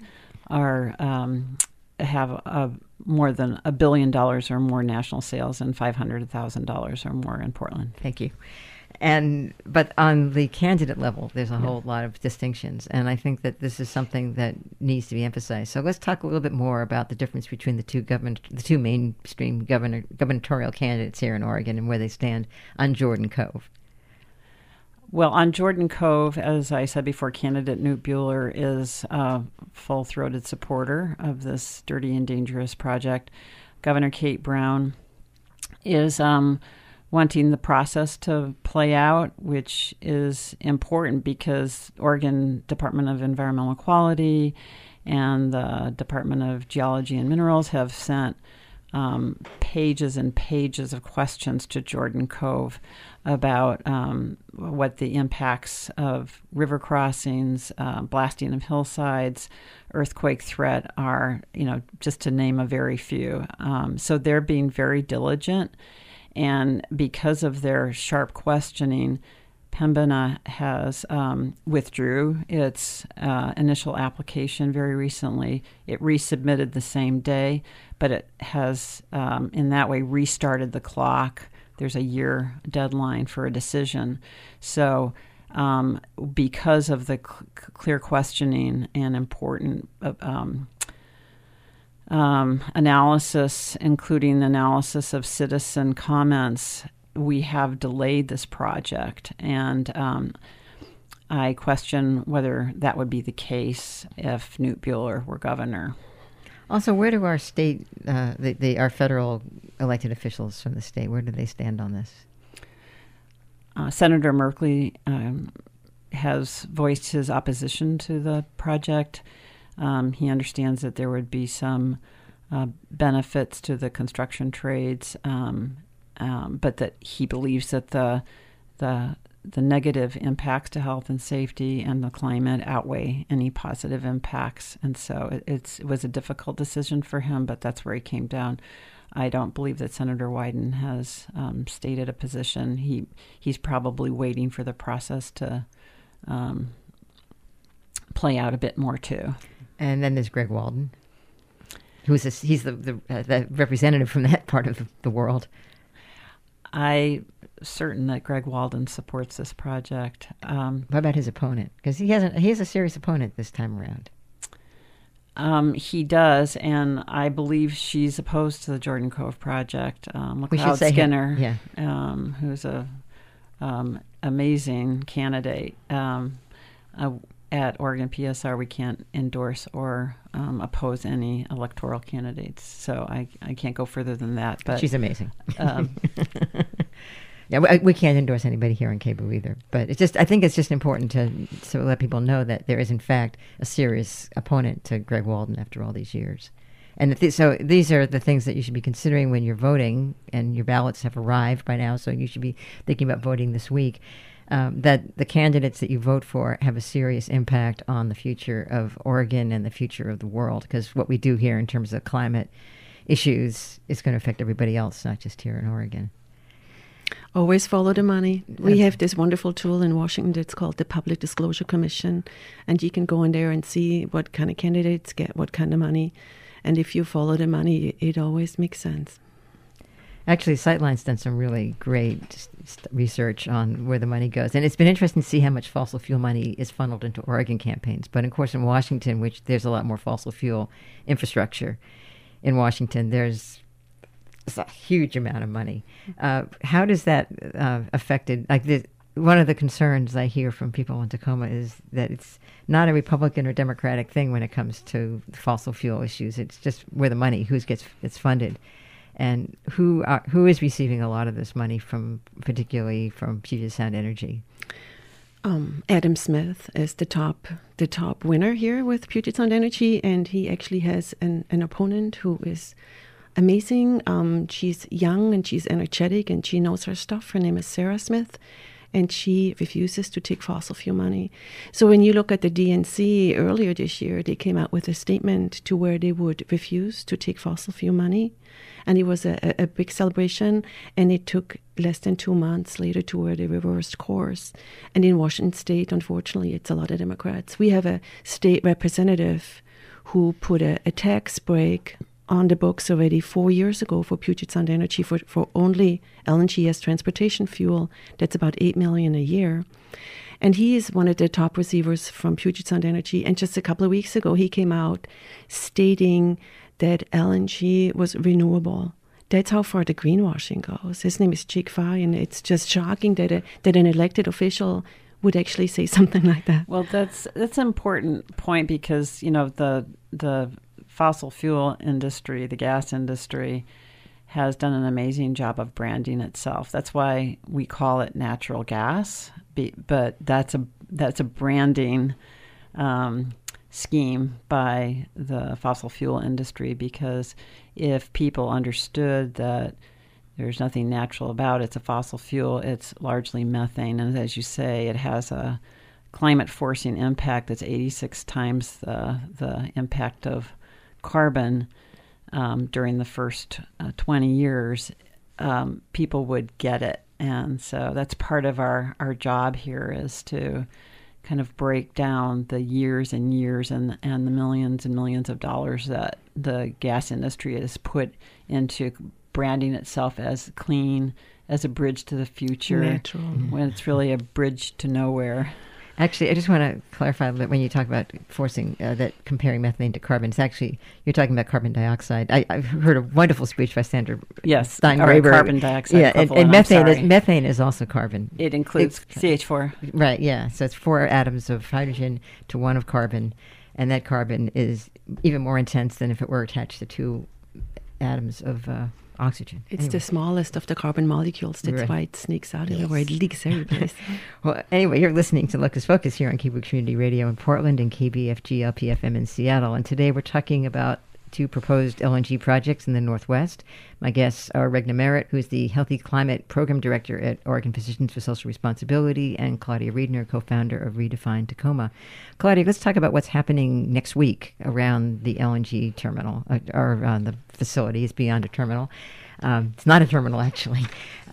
have more than $1 billion or more national sales and $500,000 or more in Portland. Thank you. But on the candidate level, there's a whole lot of distinctions, and I think that this is something that needs to be emphasized. So let's talk a little bit more about the difference between the two mainstream gubernatorial candidates here in Oregon and where they stand on Jordan Cove. Well, on Jordan Cove, as I said before, candidate Knute Buehler is a full-throated supporter of this dirty and dangerous project. Governor Kate Brown is wanting the process to play out, which is important because Oregon Department of Environmental Quality and the Department of Geology and Minerals have sent pages and pages of questions to Jordan Cove about what the impacts of river crossings, blasting of hillsides, earthquake threat are, just to name a very few. So they're being very diligent. And because of their sharp questioning, Pembina has withdrew its initial application very recently. It resubmitted the same day, but it has, in that way, restarted the clock. There's a year deadline for a decision. So because of the clear questioning and important analysis, including analysis of citizen comments, we have delayed this project, and I question whether that would be the case if Knut Buehler were governor. Also, where do our state, our federal elected officials from the state, where do they stand on this? Senator Merkley has voiced his opposition to the project. He understands that there would be some benefits to the construction trades, but that he believes that the negative impacts to health and safety and the climate outweigh any positive impacts. And so it was a difficult decision for him, but that's where he came down. I don't believe that Senator Wyden has stated a position. He's probably waiting for the process to play out a bit more too. And then there's Greg Walden, he's the representative from that part of the world. I'm certain that Greg Walden supports this project. What about his opponent? Because he has a serious opponent this time around. He does, and I believe she's opposed to the Jordan Cove project. McLeod Skinner, who's a amazing candidate. At Oregon PSR, we can't endorse or oppose any electoral candidates, so I can't go further than that. But she's amazing. Yeah, we can't endorse anybody here on cable either. But I think it's just important to let people know that there is, in fact, a serious opponent to Greg Walden after all these years. And so these are the things that you should be considering when you're voting, and your ballots have arrived by now, so you should be thinking about voting this week. That the candidates that you vote for have a serious impact on the future of Oregon and the future of the world, because what we do here in terms of climate issues is going to affect everybody else, not just here in Oregon. Always follow the money. We have this wonderful tool in Washington that's called the Public Disclosure Commission, and you can go in there and see what kind of candidates get what kind of money. And if you follow the money, it always makes sense. Actually, Sightline's done some really great research on where the money goes. And it's been interesting to see how much fossil fuel money is funneled into Oregon campaigns. But, of course, in Washington, which there's a lot more fossil fuel infrastructure in Washington, there's a huge amount of money. How does that affected? One of the concerns I hear from people in Tacoma is that it's not a Republican or Democratic thing when it comes to fossil fuel issues. It's just where the money, it's funded. And who is receiving a lot of this money particularly from Puget Sound Energy? Adam Smith is the top winner here with Puget Sound Energy, and he actually has an opponent who is amazing. She's young and she's energetic and she knows her stuff. Her name is Sarah Smith, and she refuses to take fossil fuel money. So when you look at the DNC earlier this year, they came out with a statement to where they would refuse to take fossil fuel money. And it was a big celebration, and it took less than 2 months later to where they reversed course. And in Washington State, unfortunately, it's a lot of Democrats. We have a state representative who put a tax break on the books already 4 years ago for Puget Sound Energy for only LNG as transportation fuel. That's about $8 million a year. And he is one of the top receivers from Puget Sound Energy. And just a couple of weeks ago, he came out stating that LNG was renewable. That's how far the greenwashing goes. His name is Jake Fye, and it's just shocking that an elected official would actually say something like that. Well, that's an important point, because the fossil fuel industry, the gas industry, has done an amazing job of branding itself. That's why we call it natural gas, but that's a branding scheme by the fossil fuel industry, because if people understood that there's nothing natural about it, it's a fossil fuel, it's largely methane, and as you say, it has a climate forcing impact that's 86 times the impact of carbon during the first 20 years, people would get it. And so that's part of our job here, is to kind of break down the years and years and the millions and millions of dollars that the gas industry has put into branding itself as clean, as a bridge to the future, natural, when it's really a bridge to nowhere. Actually, I just want to clarify that when you talk about forcing that comparing methane to carbon, it's actually, you're talking about carbon dioxide. I've heard a wonderful speech by Sandra Steingraber. Carbon dioxide. Yeah, and methane is also carbon. It includes CH4. Right, yeah. So it's 4 atoms of hydrogen to 1 of carbon, and that carbon is even more intense than if it were attached to 2 atoms of oxygen. It's the smallest of the carbon molecules. That's why it sneaks out everywhere. It leaks every place. Well, anyway, you're listening to Locus Focus here on Kibu Community Radio in Portland and KBFG LPFM in Seattle. And today we're talking about 2 proposed LNG projects in the Northwest. My guests are Regna Merritt, who is the Healthy Climate Program Director at Oregon Physicians for Social Responsibility, and Claudia Riedner, co-founder of Redefine Tacoma. Claudia, let's talk about what's happening next week around the LNG terminal, or the facility. It's beyond a terminal. It's not a terminal, actually.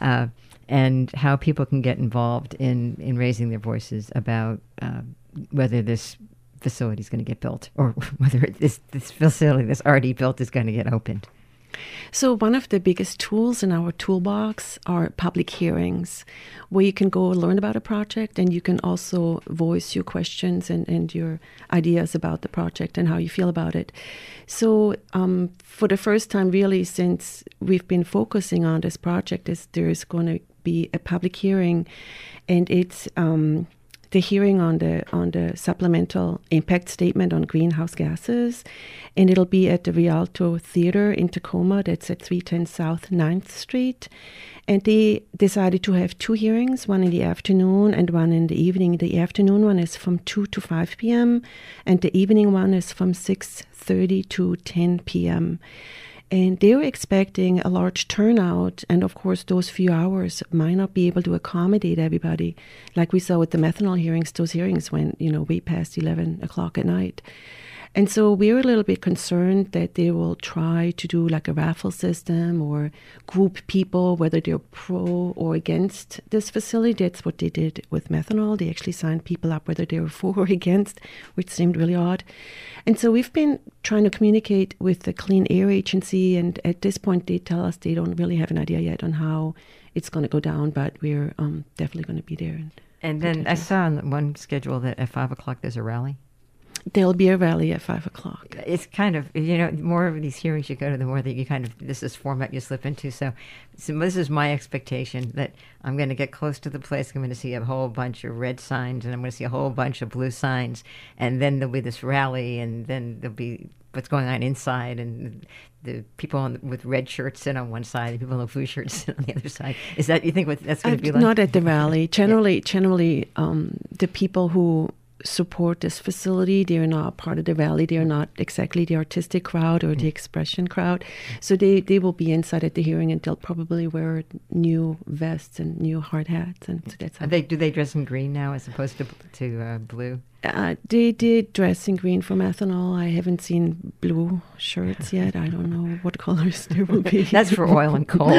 And how people can get involved in raising their voices about whether this facility is going to get built, or whether this facility that's already built is going to get opened. So one of the biggest tools in our toolbox are public hearings, where you can go learn about a project, and you can also voice your questions and your ideas about the project and how you feel about it. So for the first time, really, since we've been focusing on this project, there is going to be a public hearing, and it's the hearing on the supplemental impact statement on greenhouse gases, and it'll be at the Rialto Theater in Tacoma. That's at 310 South 9th Street. And they decided to have 2 hearings, one in the afternoon and one in the evening. The afternoon one is from 2 to 5 p.m., and the evening one is from 6:30 to 10 p.m. And they were expecting a large turnout, and of course those few hours might not be able to accommodate everybody. Like we saw with the methanol hearings, those hearings went, way past 11 o'clock at night. And so we were a little bit concerned that they will try to do like a raffle system or group people, whether they're pro or against this facility. That's what they did with methanol. They actually signed people up whether they were for or against, which seemed really odd. And so we've been trying to communicate with the Clean Air Agency, and at this point they tell us they don't really have an idea yet on how it's going to go down, but we're definitely going to be there. And then I saw on one schedule that at 5 o'clock there's a rally. There'll be a rally at 5 o'clock. It's kind of, more of these hearings you go to, the more that you kind of, this is format you slip into. So this is my expectation, that I'm going to get close to the place. I'm going to see a whole bunch of red signs, and I'm going to see a whole bunch of blue signs. And then there'll be this rally, and then there'll be what's going on inside, and the people with red shirts sit on one side, the people in blue shirts sit on the other side. Is that, you think, what that's going to be like? Not at the rally. Generally, the people who support this facility, they're not part of the rally. They're not exactly the artistic crowd or the expression crowd. So they will be inside at the hearing, and they'll probably wear new vests and new hard hats. And so that's how do they dress in green now as opposed to blue? They did dress in green for methanol. I haven't seen blue shirts yet. I don't know what colors there will be. That's for oil and coal.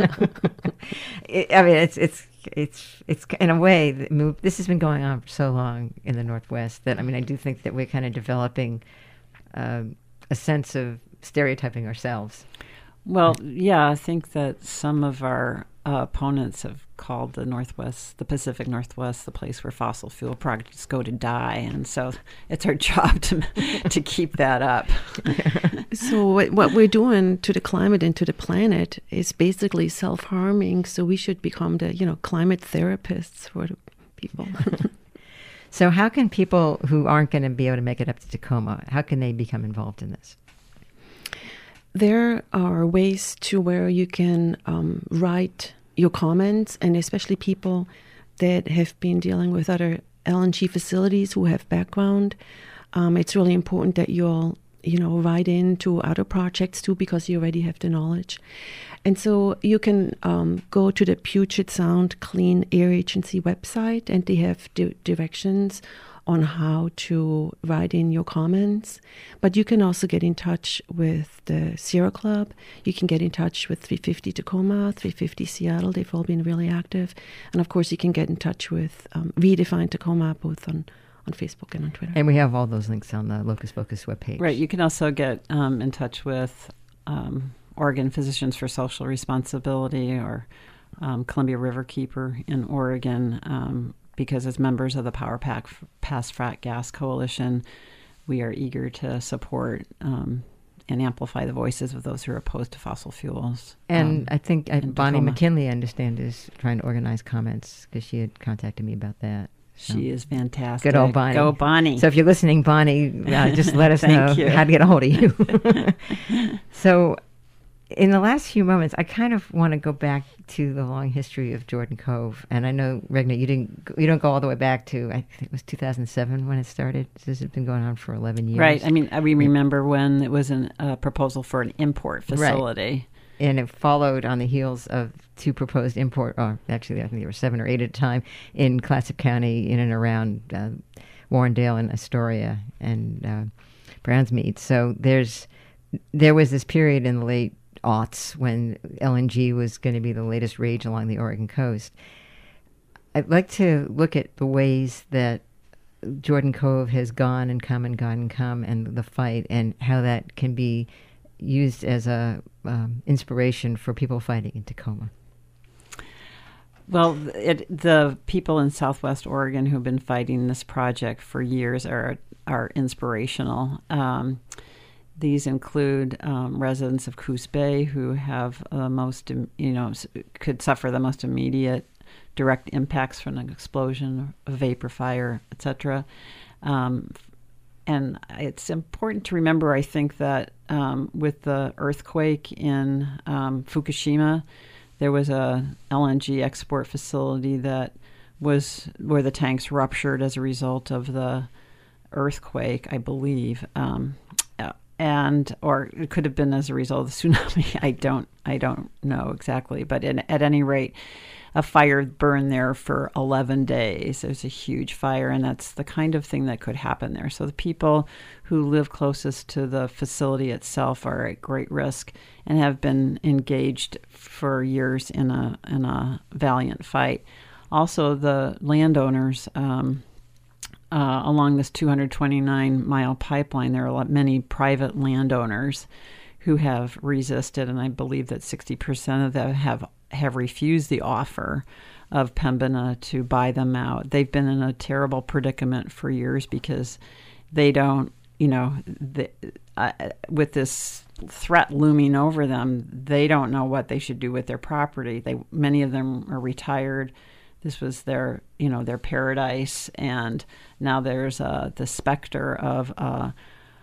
It's in a way that this has been going on for so long in the Northwest that I do think that we're kind of developing a sense of stereotyping ourselves. Well, yeah, I think that some of our opponents have called the Pacific Northwest, the place where fossil fuel projects go to die, and so it's our job to keep that up. So what we're doing to the climate and to the planet is basically self-harming. So we should become the climate therapists for the people. So how can people who aren't going to be able to make it up to Tacoma, how can they become involved in this? There are ways to where you can write your comments, and especially people that have been dealing with other LNG facilities who have background. it's really important that you all, write into other projects too, because you already have the knowledge. And so you can go to the Puget Sound Clean Air Agency website, and they have directions on how to write in your comments. But you can also get in touch with the Sierra Club. You can get in touch with 350 Tacoma, 350 Seattle. They've all been really active. And of course, you can get in touch with Redefine Tacoma, both on Facebook and on Twitter. And we have all those links on the Locus Focus webpage. Right. You can also get in touch with Oregon Physicians for Social Responsibility, or Columbia Riverkeeper in Oregon, because as members of the Power Pack Past Frack Gas Coalition, we are eager to support and amplify the voices of those who are opposed to fossil fuels. And I think Bonnie Tacoma. McKinley, I understand, is trying to organize comments, because she had contacted me about that. So. She is fantastic. Good old Bonnie. Go Bonnie. So if you're listening, Bonnie, just let us know you. how to get a hold of you. So in the last few moments, I kind of want to go back to the long history of Jordan Cove. And I know, Regna, you don't go all the way back to, I think it was 2007 when it started. This has been going on for 11 years. Right. I mean, we remember when it was a proposal for an import facility. Right. And it followed on the heels of two proposed import, or actually I think there were 7 or 8 at a time, in Clatsop County, in and around Warrendale and Astoria and Brownsmead. So there was this period in the late aughts when LNG was going to be the latest rage along the Oregon coast. I'd like to look at the ways that Jordan Cove has gone and come and gone and come, and the fight, and how that can be used as a inspiration for people fighting in Tacoma. Well, the people in Southwest Oregon who've been fighting this project for years are inspirational. These include residents of Coos Bay who have could suffer the most immediate direct impacts from an explosion, a vapor fire, etc. And it's important to remember, I think, that with the earthquake in Fukushima, there was a LNG export facility that was where the tanks ruptured as a result of the earthquake, I believe, or it could have been as a result of the tsunami. I don't know exactly, but at any rate, a fire burned there for 11 days. It was a huge fire, and that's the kind of thing that could happen there. So the people who live closest to the facility itself are at great risk and have been engaged for years in a valiant fight. Also, the landowners along this 229-mile pipeline, there are many private landowners who have resisted, and I believe that 60% of them have refused the offer of Pembina to buy them out. They've been in a terrible predicament for years because they don't, with this threat looming over them, they don't know what they should do with their property. Many of them are retired. This was their paradise, and now there's the specter of a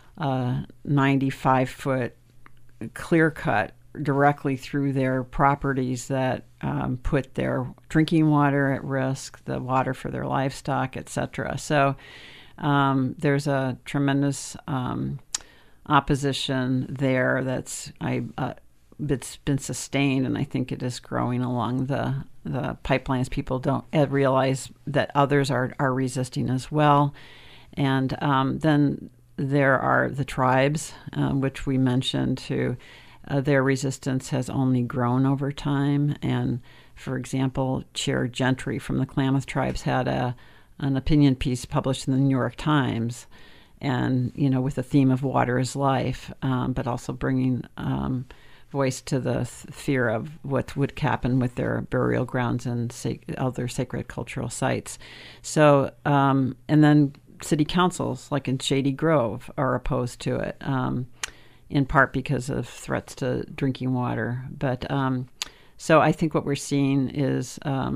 95-foot clear cut directly through their properties that put their drinking water at risk, the water for their livestock, etc. So there's a tremendous opposition there that's it's been sustained, and I think it is growing along the pipelines. People don't realize that others are resisting as well. And then there are the tribes, which we mentioned too. Their resistance has only grown over time. And for example, Chair Gentry from the Klamath Tribes had an opinion piece published in the New York Times, and with the theme of water is life, but also bringing voice to the fear of what would happen with their burial grounds and other sacred cultural sites. So, and then city councils, like in Shady Grove, are opposed to it, in part because of threats to drinking water. But so I think what we're seeing is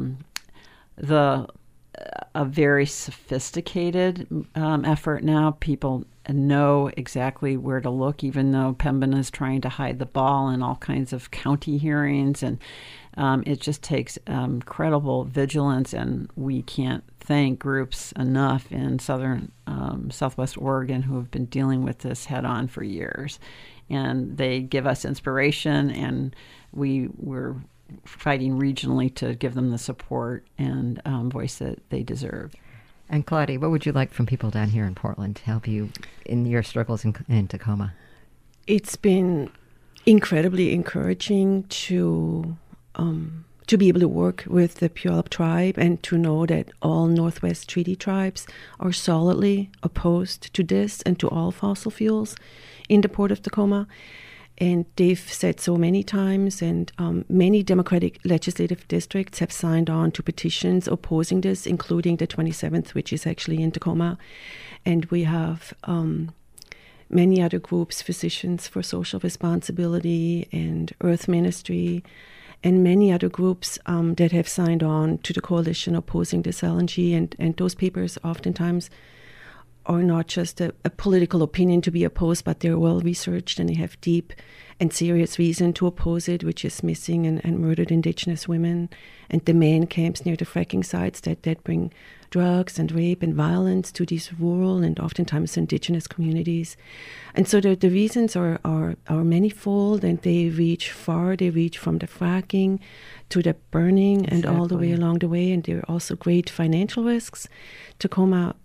a very sophisticated effort now. People know exactly where to look, even though Pembina is trying to hide the ball in all kinds of county hearings. And It just takes incredible vigilance, and we can't thank groups enough in southwest Oregon who have been dealing with this head on for years. And they give us inspiration, and we're fighting regionally to give them the support and voice that they deserve. And Claudia, what would you like from people down here in Portland to help you in your struggles in Tacoma? It's been incredibly encouraging to be able to work with the Puyallup tribe and to know that all Northwest Treaty tribes are solidly opposed to this and to all fossil fuels in the Port of Tacoma. And they've said so many times, and many Democratic legislative districts have signed on to petitions opposing this, including the 27th, which is actually in Tacoma. And we have many other groups, Physicians for Social Responsibility and Earth Ministry, and many other groups that have signed on to the coalition opposing this LNG. And those papers oftentimes are not just a political opinion to be opposed, but they're well researched and they have deep and serious reason to oppose it, which is missing and murdered Indigenous women and the man camps near the fracking sites that bring drugs and rape and violence to these rural and oftentimes Indigenous communities. And so the reasons are manifold, and they reach far. They reach from the fracking to the burning and all the way along the way. And there are also great financial risks. Tacoma,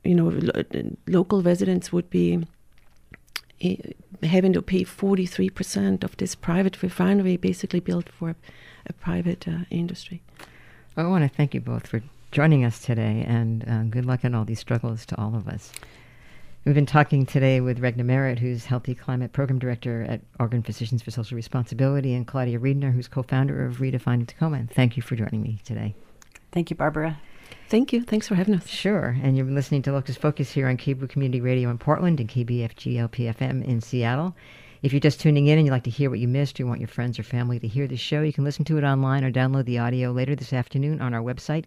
local residents would be having to pay 43% of this private refinery, basically built for a private industry. I want to thank you both for joining us today, and good luck in all these struggles to all of us. We've been talking today with Regna Merritt, who's Healthy Climate Program Director at Oregon Physicians for Social Responsibility, and Claudia Riedner, who's co-founder of Redefining Tacoma. And thank you for joining me today. Thank you, Barbara. Thank you. Thanks for having us. Sure. And you've been listening to Locust Focus here on KBOO Community Radio in Portland and KBFG-LP-FM in Seattle. If you're just tuning in and you'd like to hear what you missed, or you want your friends or family to hear the show, you can listen to it online or download the audio later this afternoon on our website,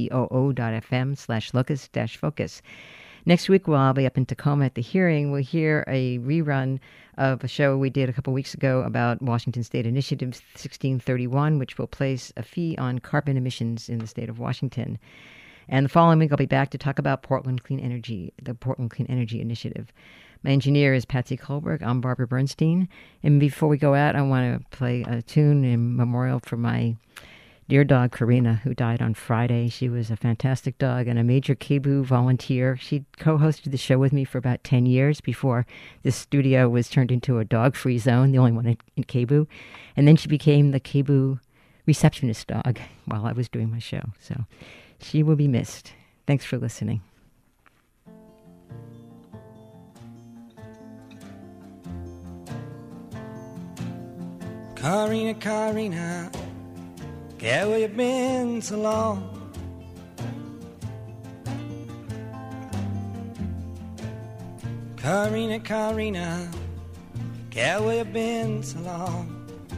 kboo.fm/locust-focus. Next week, while I'll be up in Tacoma at the hearing, we'll hear a rerun of a show we did a couple weeks ago about Washington State Initiative 1631, which will place a fee on carbon emissions in the state of Washington. And the following week, I'll be back to talk about Portland Clean Energy, the Portland Clean Energy Initiative. My engineer is Patsy Kohlberg. I'm Barbara Bernstein. And before we go out, I want to play a tune in memorial for my dear dog, Karina, who died on Friday. She was a fantastic dog and a major KBOO volunteer. She co-hosted the show with me for about 10 years before this studio was turned into a dog-free zone, the only one in KBOO. And then she became the KBOO receptionist dog while I was doing my show. So she will be missed. Thanks for listening. Karina, Karina, yeah, where you been so long? Karina, Karina, yeah, where you been so long?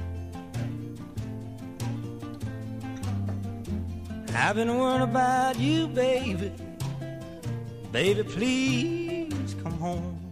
I've been worrying about you, baby. Baby, please come home.